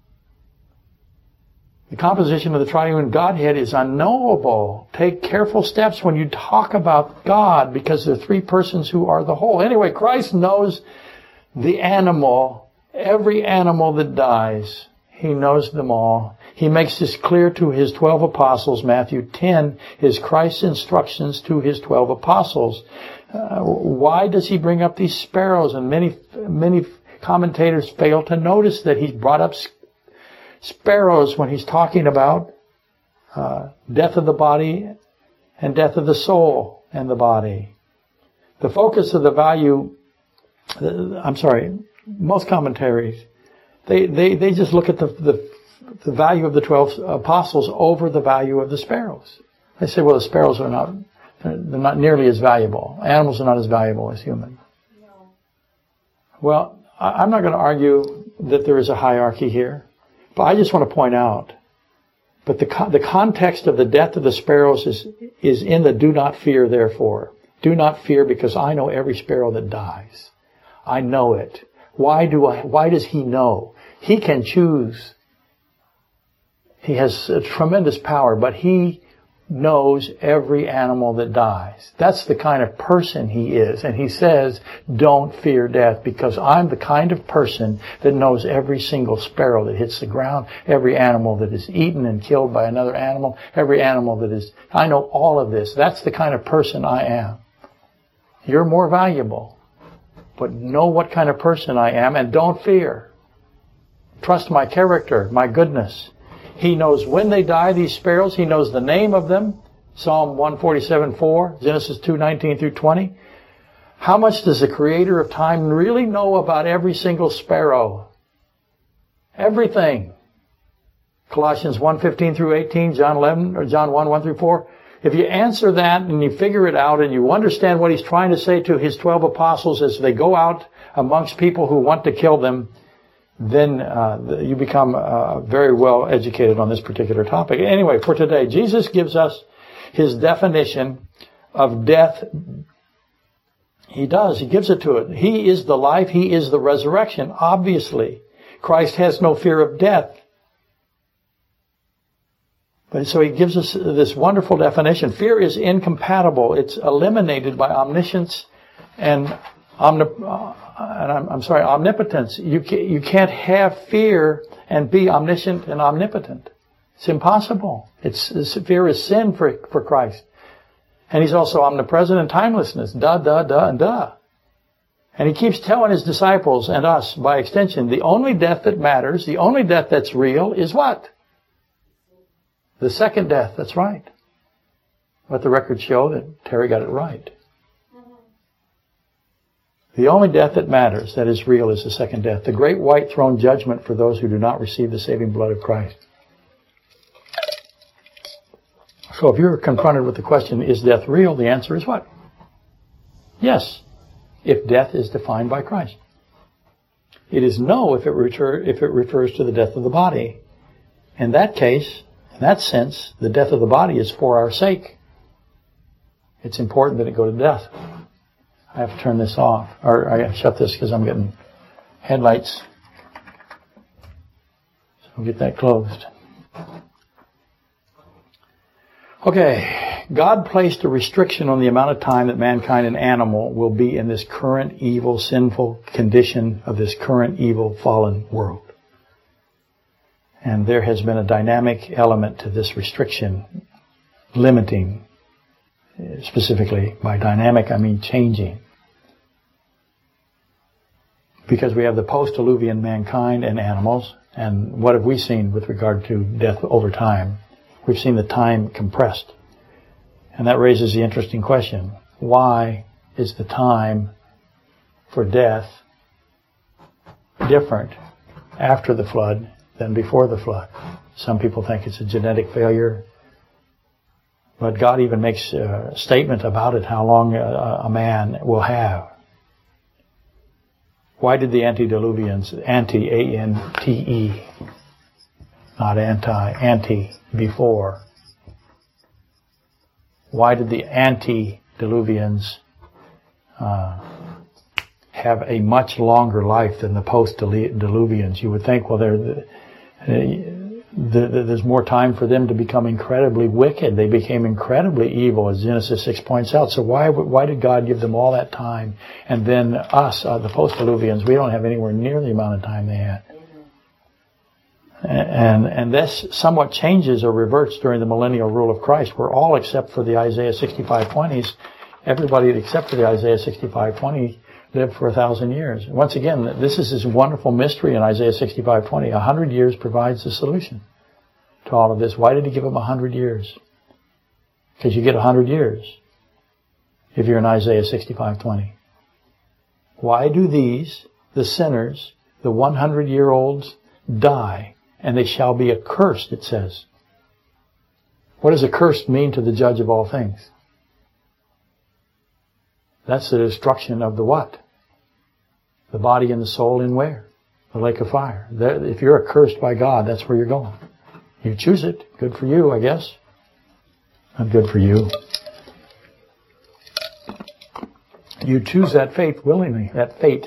The composition of the triune Godhead is unknowable. Take careful steps when you talk about God, because there are three persons who are the whole. Anyway, Christ knows the animal, every animal that dies. He knows them all. He makes this clear to his twelve apostles. Matthew ten is Christ's instructions to his twelve apostles. Uh, why does he bring up these sparrows? And many, many commentators fail to notice that he's brought up sparrows when he's talking about uh, death of the body and death of the soul and the body. The focus of the value, uh, I'm sorry, most commentaries, they, they, they just look at the, the the value of the twelve apostles over the value of the sparrows. They say, well, the sparrows are not, they're not nearly as valuable. Animals are not as valuable as humans. No. Well, I'm not going to argue that there is a hierarchy here, but I just want to point out, but the the context of the death of the sparrows is, is in the do not fear, therefore. Do not fear, because I know every sparrow that dies. I know it. Why do I, why does he know? He can choose. He has a tremendous power, but he knows every animal that dies. That's the kind of person he is. And he says, don't fear death, because I'm the kind of person that knows every single sparrow that hits the ground, every animal that is eaten and killed by another animal, every animal that is, I know all of this. That's the kind of person I am. You're more valuable, but know what kind of person I am, and don't fear. Trust my character, my goodness. He knows when they die, these sparrows. He knows the name of them. Psalm one forty-seven four, Genesis two nineteen through twenty. How much does the creator of time really know about every single sparrow? Everything. Colossians one fifteen through eighteen, John eleven, or John one, one through four. If you answer that and you figure it out and you understand what he's trying to say to his twelve apostles as they go out amongst people who want to kill them, then uh, you become uh, very well educated on this particular topic. Anyway, for today, Jesus gives us his definition of death. He does. He gives it to it. He is the life. He is the resurrection. Obviously, Christ has no fear of death. But so he gives us this wonderful definition. Fear is incompatible. It's eliminated by omniscience and omnip- uh, and I'm, I'm sorry, omnipotence. You can't, you can't have fear and be omniscient and omnipotent. It's impossible. It's, it's fear is sin for for Christ. And he's also omnipresent and timelessness. Duh, duh, duh, and duh. And he keeps telling his disciples and us, by extension, the only death that matters, the only death that's real is what? The second death. That's right. Let the records show that Terry got it right. The only death that matters, that is real, is the second death. The great white throne judgment for those who do not receive the saving blood of Christ. So if you're confronted with the question, is death real? The answer is what? Yes, if death is defined by Christ. It is no if it, refer, if it refers to the death of the body. In that case, in that sense, the death of the body is for our sake. It's important that it go to death. I have to turn this off, or I gotta shut this because I'm getting headlights. So I'll get that closed. Okay, God placed a restriction on the amount of time that mankind and animal will be in this current evil, sinful condition of this current evil, fallen world. And there has been a dynamic element to this restriction, limiting, specifically by dynamic I mean changing. Because we have the post-Diluvian mankind and animals, and what have we seen with regard to death over time? We've seen the time compressed. And that raises the interesting question, why is the time for death different after the flood than before the flood? Some people think it's a genetic failure. But God even makes a statement about it, how long a, a man will have. Why did the antediluvians, anti, A N T E, not anti, anti, before. Why did the antediluvians uh, have a much longer life than the post-diluvians? You would think, well, they're, the, the, the, there's more time for them to become incredibly wicked. They became incredibly evil, as Genesis six points out. So why why did God give them all that time? And then us, uh, the post-diluvians, we don't have anywhere near the amount of time they had. And and this somewhat changes or reverts during the millennial rule of Christ, where all except for the Isaiah sixty-five twenties, everybody except for the Isaiah sixty-five twenty lived for a thousand years. Once again, this is this wonderful mystery in Isaiah sixty-five twenty. A hundred years provides the solution to all of this. Why did he give them a hundred years? Because you get a hundred years if you're in Isaiah sixty-five twenty. Why do these, the sinners, the one hundred year olds, die? And they shall be accursed, it says. What does accursed mean to the judge of all things? That's the destruction of the what? The body and the soul in where? The lake of fire. If you're accursed by God, that's where you're going. You choose it. Good for you, I guess. Not good for you. You choose that fate willingly, that fate.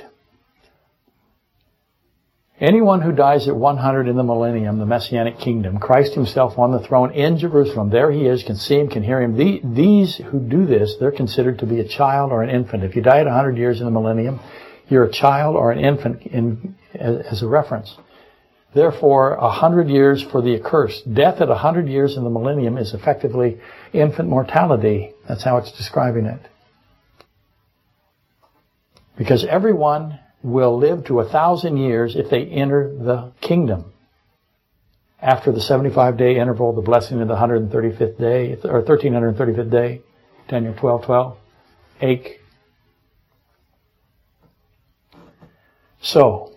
Anyone who dies at one hundred in the millennium, the Messianic kingdom, Christ himself on the throne in Jerusalem, there he is, can see him, can hear him. The, these who do this, they're considered to be a child or an infant. If you die at one hundred years in the millennium, you're a child or an infant in, as, as a reference. Therefore, one hundred years for the accursed. Death at one hundred years in the millennium is effectively infant mortality. That's how it's describing it. Because everyone will live to a thousand years if they enter the kingdom. After the seventy-five day interval, the blessing of the one hundred thirty-fifth day, or thirteen thirty-fifth day, Daniel twelve twelve, Ake, So,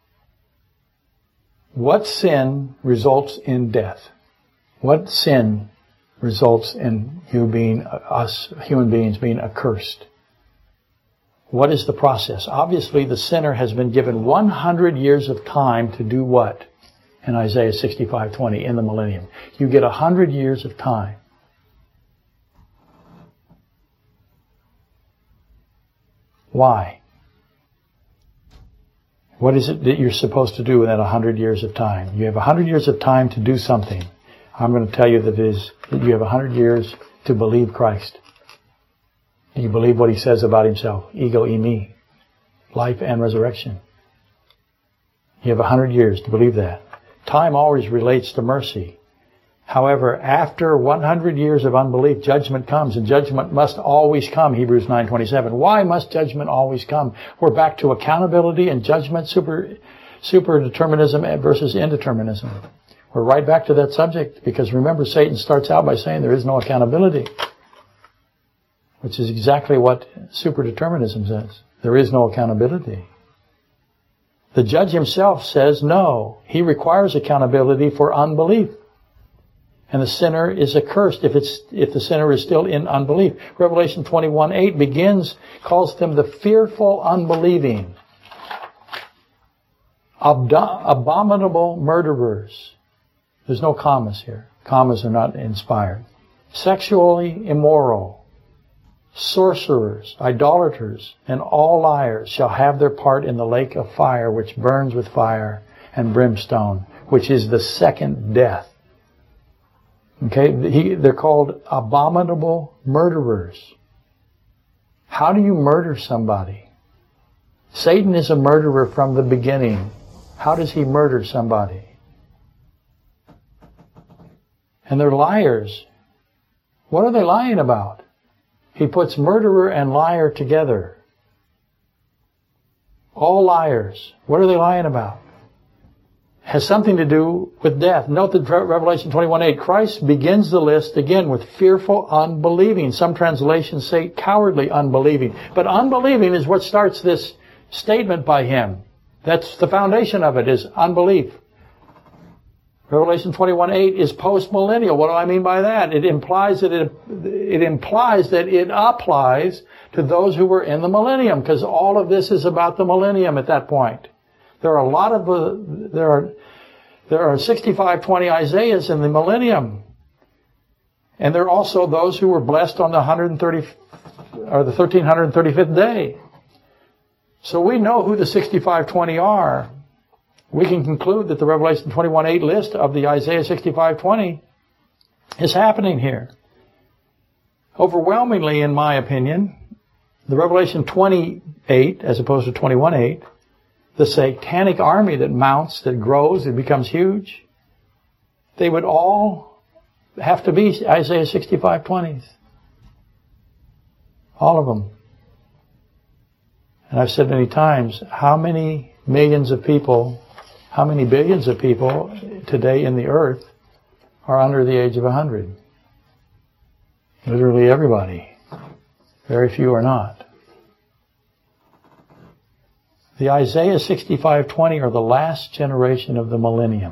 what sin results in death? What sin results in you being, us human beings being accursed? What is the process? Obviously, the sinner has been given one hundred years of time to do what? In Isaiah sixty-five twenty, in the millennium. You get one hundred years of time. Why? What is it that you're supposed to do in that one hundred years of time? You have one hundred years of time to do something. I'm going to tell you that it is that you have one hundred years to believe Christ. You believe what He says about Himself. Ego eimi. Life and resurrection. You have one hundred years to believe that. Time always relates to mercy. However, after one hundred years of unbelief, judgment comes, and judgment must always come, Hebrews nine twenty-seven. Why must judgment always come? We're back to accountability and judgment, super, super determinism versus indeterminism. We're right back to that subject, because remember, Satan starts out by saying there is no accountability, which is exactly what superdeterminism says. There is no accountability. The judge himself says no. He requires accountability for unbelief. And the sinner is accursed if it's if the sinner is still in unbelief. Revelation twenty-one eight begins, calls them the fearful unbelieving, Abdo- abominable murderers. There's no commas here. Commas are not inspired. Sexually immoral, sorcerers, idolaters, and all liars shall have their part in the lake of fire, which burns with fire and brimstone, which is the second death. Okay, he, they're called abominable murderers. How do you murder somebody? Satan is a murderer from the beginning. How does he murder somebody? And they're liars. What are they lying about? He puts murderer and liar together. All liars. What are they lying about? Has something to do with death. Note that Revelation twenty-one eight, Christ begins the list again with fearful unbelieving. Some translations say cowardly unbelieving. But unbelieving is what starts this statement by Him. That's the foundation of it, is unbelief. Revelation twenty-one eight is post-millennial. What do I mean by that? It implies that it, it implies that it applies to those who were in the millennium, because all of this is about the millennium at that point. There are a lot of, uh, there are, there are sixty-five twenty Isaiahs in the millennium. And there are also those who were blessed on the one hundred thirty, or the one thousand three hundred thirty-fifth day. So we know who the sixty-five twenty are. We can conclude that the Revelation twenty-one eight list of the Isaiah sixty-five twenty is happening here. Overwhelmingly, in my opinion, the Revelation twenty-eight, as opposed to twenty-one eight, the satanic army that mounts, that grows, it becomes huge, they would all have to be Isaiah sixty-five twenties. All of them. And I've said many times, how many millions of people, how many billions of people today in the earth are under the age of one hundred? Literally everybody. Very few are not. The Isaiah sixty-five twenty are the last generation of the millennium.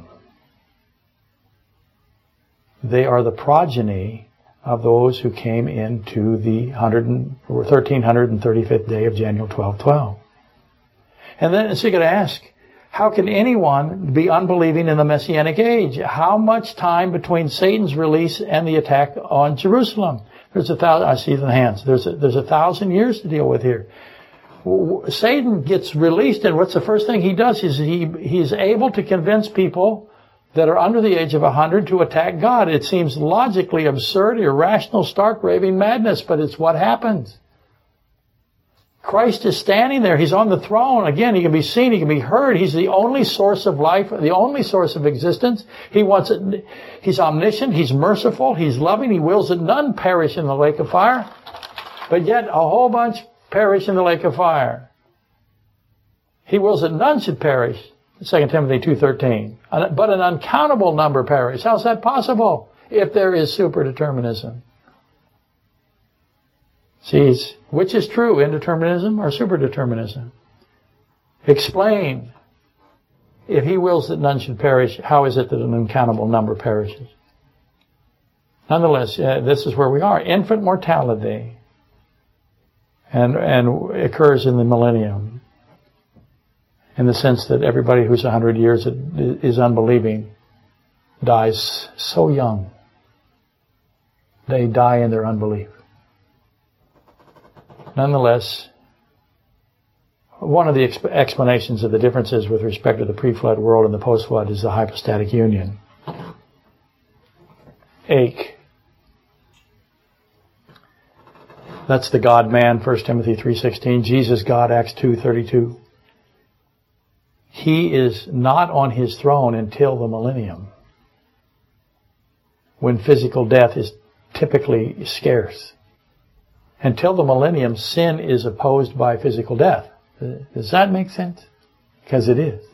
They are the progeny of those who came into the one thousand three hundred thirty-fifth day of Daniel twelve twelve. And then so you're going to ask, how can anyone be unbelieving in the Messianic age? How much time between Satan's release and the attack on Jerusalem? There's a thousand, I see the hands. There's a, there's a thousand years to deal with here. Satan gets released, and what's the first thing he does is he he's able to convince people that are under the age of one hundred to attack God. It seems logically absurd, irrational, stark, raving madness, but it's what happens. Christ is standing there. He's on the throne. Again, he can be seen, he can be heard. He's the only source of life, the only source of existence. He wants it. He's omniscient, he's merciful, he's loving, he wills that none perish in the lake of fire. But yet a whole bunch perish in the lake of fire. He wills that none should perish, Second Timothy two thirteen. But an uncountable number perish. How's that possible if there is superdeterminism? See, which is true, indeterminism or superdeterminism? Explain. If he wills that none should perish, how is it that an uncountable number perishes? Nonetheless, uh, this is where we are. Infant mortality and, and occurs in the millennium, in the sense that everybody who's a hundred years is unbelieving dies so young. They die in their unbelief. Nonetheless, one of the exp- explanations of the differences with respect to the pre-flood world and the post-flood is the hypostatic union. Ake. That's the God-man, First Timothy three sixteen. Jesus, God, Acts two thirty-two. He is not on his throne until the millennium, when physical death is typically scarce. Until the millennium, sin is opposed by physical death. Does that make sense? Because it is.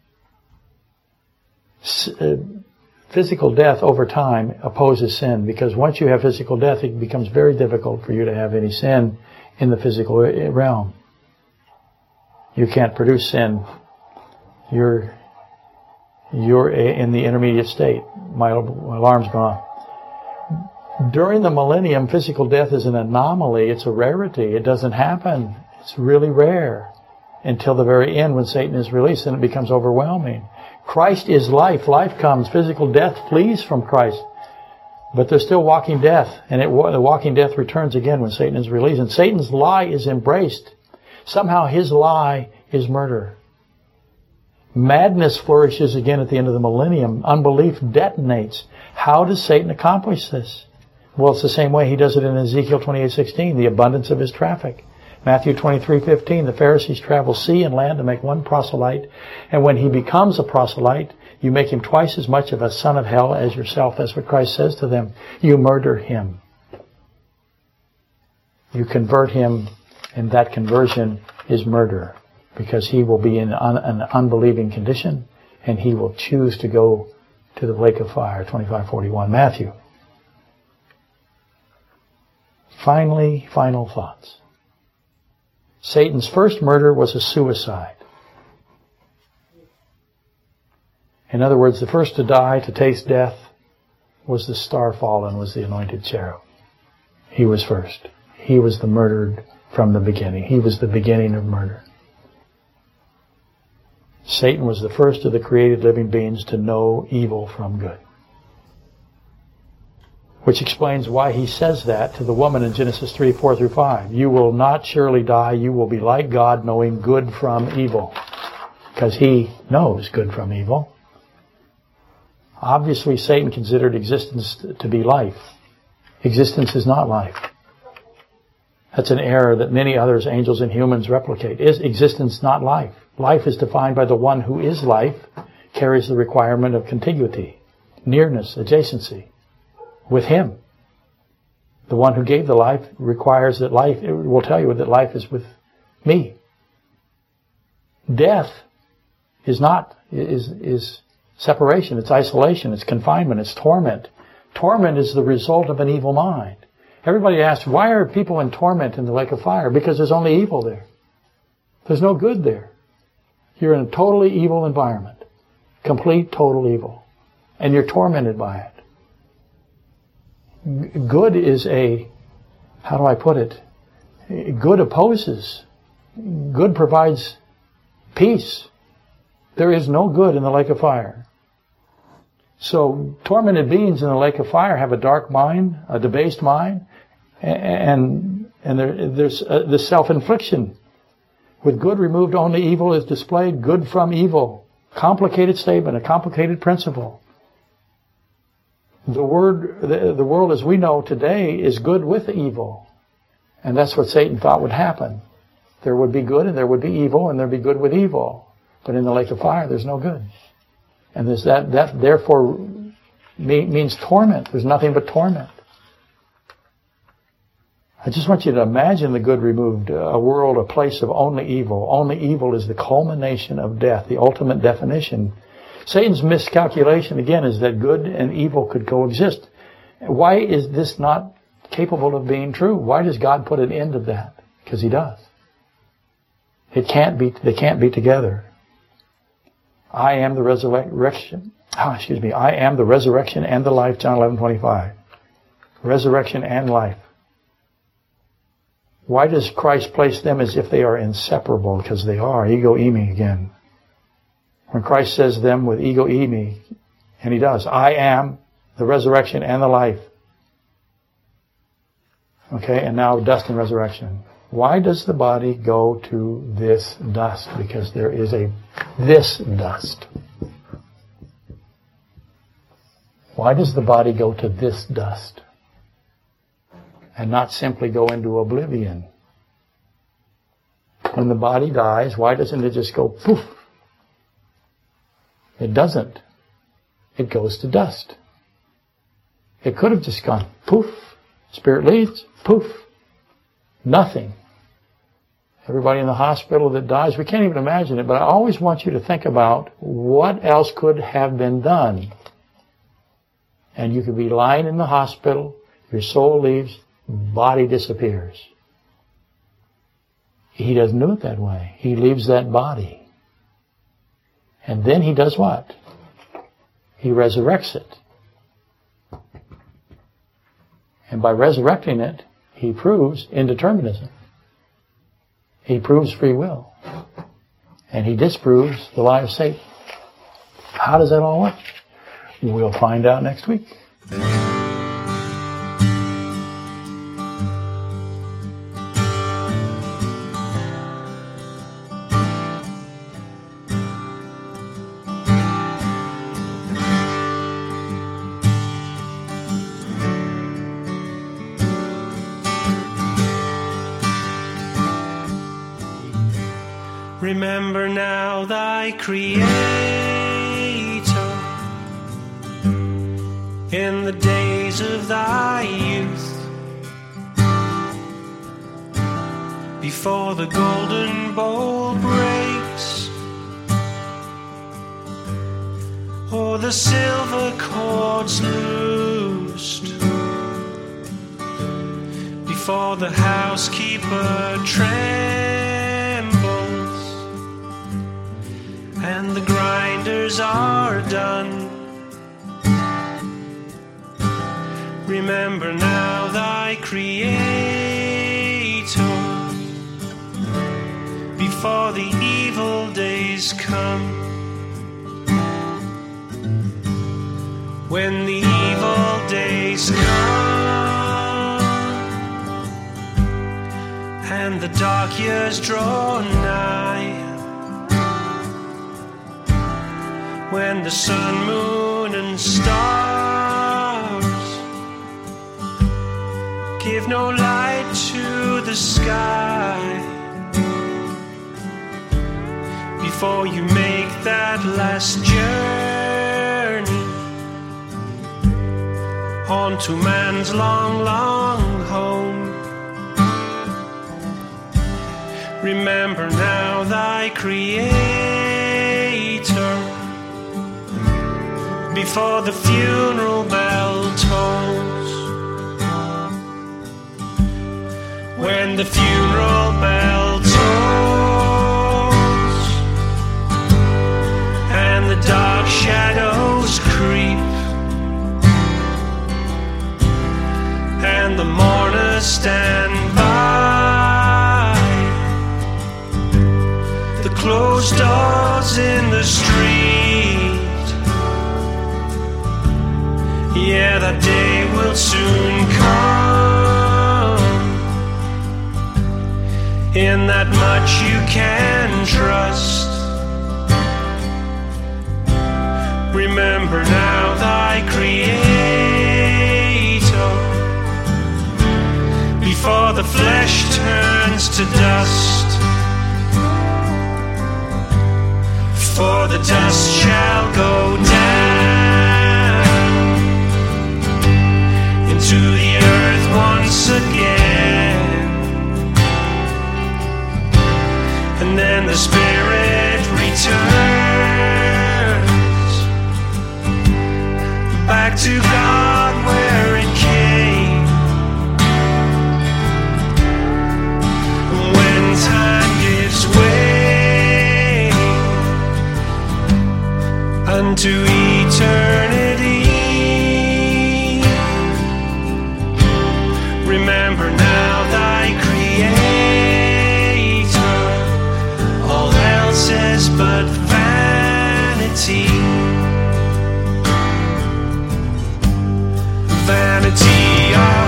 S- uh, physical death over time opposes sin, because once you have physical death, it becomes very difficult for you to have any sin in the physical realm. You can't produce sin. You're, you're in the intermediate state. My alarm's gone off. During the millennium, physical death is an anomaly. It's a rarity. It doesn't happen. It's really rare until the very end, when Satan is released, and it becomes overwhelming. Christ is life. Life comes. Physical death flees from Christ. But there's still walking death, and it, the walking death returns again when Satan is released. And Satan's lie is embraced. Somehow his lie is murder. Madness flourishes again at the end of the millennium. Unbelief detonates. How does Satan accomplish this? Well, it's the same way he does it in Ezekiel twenty-eight sixteen, the abundance of his traffic. Matthew twenty-three fifteen, the Pharisees travel sea and land to make one proselyte, and when he becomes a proselyte, you make him twice as much of a son of hell as yourself. That's what Christ says to them. You murder him. You convert him, and that conversion is murder, because he will be in un- an unbelieving condition, and he will choose to go to the lake of fire. twenty-five forty-one, Matthew. Finally, final thoughts. Satan's first murder was a suicide. In other words, the first to die, to taste death, was the star fallen, was the anointed cherub. He was first. He was the murdered from the beginning. He was the beginning of murder. Satan was the first of the created living beings to know evil from good. Which explains why he says that to the woman in Genesis three, four through five. You will not surely die. You will be like God, knowing good from evil. Because he knows good from evil. Obviously, Satan considered existence to be life. Existence is not life. That's an error that many others, angels and humans, replicate. Is existence not life? Life is defined by the one who is life, carries the requirement of contiguity, nearness, adjacency. With him. The one who gave the life requires that life, it will tell you that life is with me. Death is not, is, is separation, it's isolation, it's confinement, it's torment. Torment is the result of an evil mind. Everybody asks, why are people in torment in the lake of fire? Because there's only evil there. There's no good there. You're in a totally evil environment. Complete, total evil. And you're tormented by it. Good is a, how do I put it? Good opposes. Good provides peace. There is no good in the lake of fire. So tormented beings in the lake of fire have a dark mind, a debased mind, and and there, there's uh, the self-infliction. With good removed, only evil is displayed. Good from evil. Complicated statement, a complicated principle. The word, the, the world as we know today is good with evil. And that's what Satan thought would happen. There would be good and there would be evil, and there'd be good with evil. But in the lake of fire, there's no good. And there's that, that therefore means torment. There's nothing but torment. I just want you to imagine the good removed, a world, a place of only evil. Only evil is the culmination of death, the ultimate definition. Satan's miscalculation, again, is that good and evil could coexist. Why is this not capable of being true? Why does God put an end to that? Because he does. It can't be, they can't be together. I am the resurrection. Oh, excuse me. I am the resurrection and the life, John eleven twenty-five. Resurrection and life. Why does Christ place them as if they are inseparable? Because they are. Ego eimi again. When Christ says them with ego eimi, and He does, I am the resurrection and the life. Okay, and now dust and resurrection. Why does the body go to this dust? Because there is a this dust. Why does the body go to this dust? And not simply go into oblivion? When the body dies, why doesn't it just go poof? It doesn't. It goes to dust. It could have just gone poof. Spirit leaves, poof. Nothing. Everybody in the hospital that dies, we can't even imagine it, but I always want you to think about what else could have been done. And you could be lying in the hospital, your soul leaves, body disappears. He doesn't do it that way. He leaves that body. And then He does what? He resurrects it. And by resurrecting it, He proves indeterminism. He proves free will. And He disproves the lie of Satan. How does that all work? We'll find out next week. Remember now thy Creator in the days of thy youth, before the golden bowl breaks, or the silver cords loosed, before the housekeeper trembles and the grinders are done. Remember now thy Creator before the evil days come, when the evil days come and the dark years draw nigh, when the sun, moon, and stars give no light to the sky, before you make that last journey on to man's long, long home. Remember now thy Creator before the funeral bell tolls, when the funeral bell tolls and the dark shadows creep and the mourners stand by the closed doors in the street. Yeah, that day will soon come. In that much you can trust. Remember now thy Creator before the flesh turns to dust. For the dust shall go down into the earth once again, and then the Spirit returns back to God where it came. When time gives way unto eternity. Remember now thy Creator, all else is but vanity. Vanity of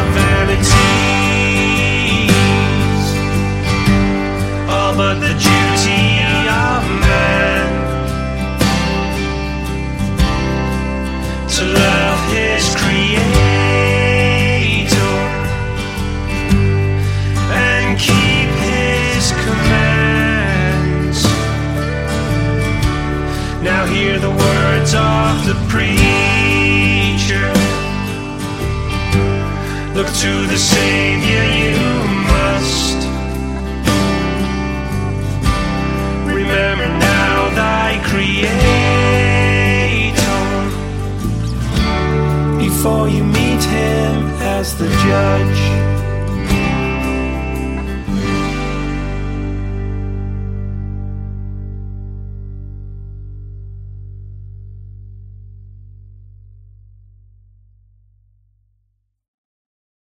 vanities, all but the duty of man, to love his Creator and keep his commands. Now hear the words of the preacher. Look to the Savior you must. Remember now thy Creator before you meet him as the judge.